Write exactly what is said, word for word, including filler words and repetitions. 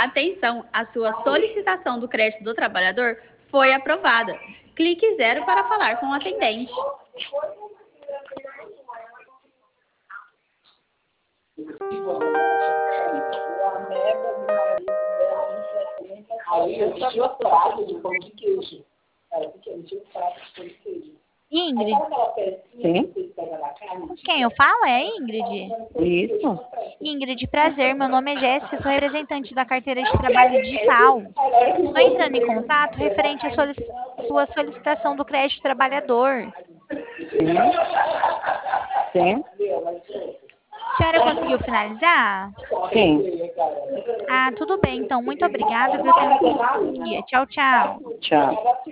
Atenção, a sua solicitação do crédito do trabalhador foi aprovada. Clique zero para falar com o atendente. Ingrid, Sim, com quem eu falo? É a Ingrid? isso. Ingrid, prazer. Meu nome é Jéssica, sou representante da carteira de trabalho digital. Estou entrando em contato referente à solici- sua solicitação do crédito trabalhador. Sim. Sim. A senhora conseguiu finalizar? Sim. Ah, tudo bem, então. Muito obrigada, viu? Tenha um bom dia. Tchau, tchau. Tchau.